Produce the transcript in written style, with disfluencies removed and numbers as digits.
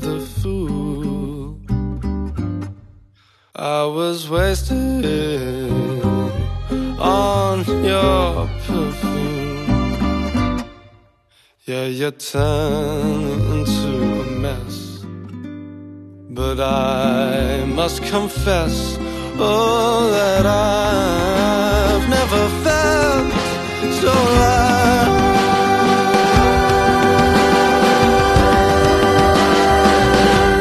the fool. I was wasted on your perfume. Yeah, you turned me into a mess, but I must confess, oh, that I've never felt so alive.